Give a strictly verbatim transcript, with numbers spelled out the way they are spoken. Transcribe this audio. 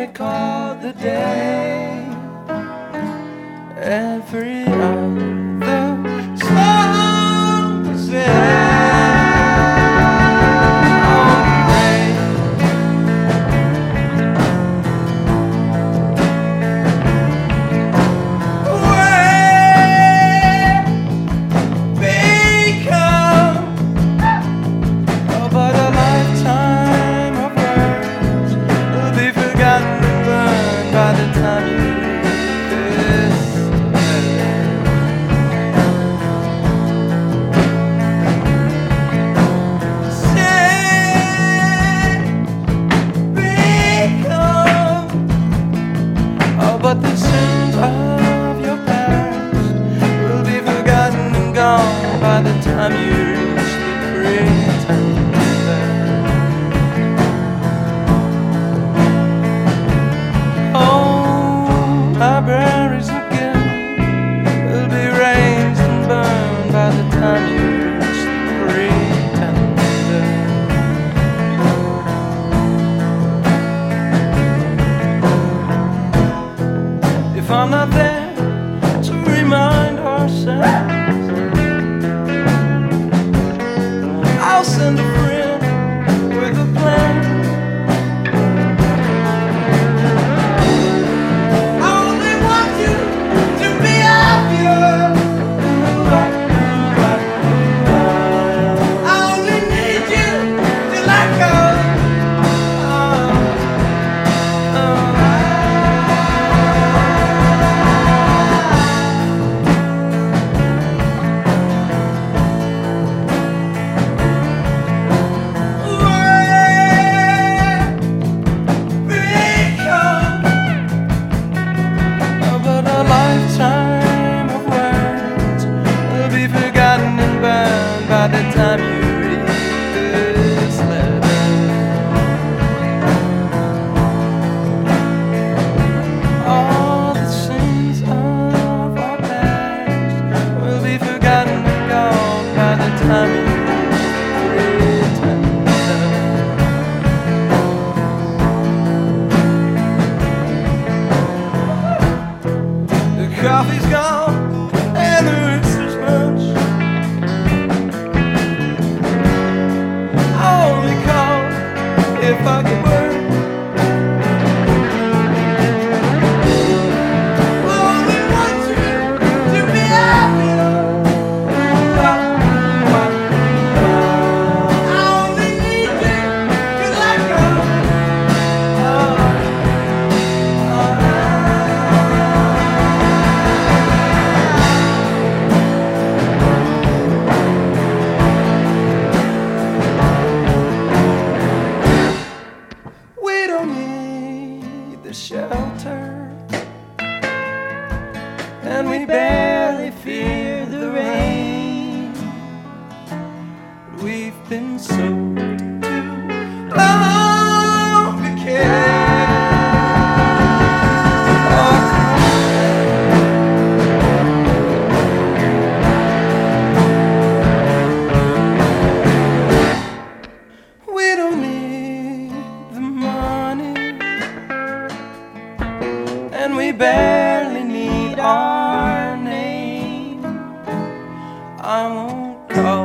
recall the day. Every other song is by the time you read this say, become, oh, but the sins of your past will be forgotten and gone by the time you reach the pretend. Libraries again will be razed and burned by the time you reach the pretender. If I'm not there to remind ourselves, I'll send a friend with a plan. By the time you read this letter, all the sins of our past will be forgotten and gone by the time you reach the pretender. The coffee's gone and the rest is much. If I could work, I only want you to be happier. I only need you to let go. Shelter, and we barely fear the rain. We've been so too long to care. We don't need the money, and we barely need our name. I won't call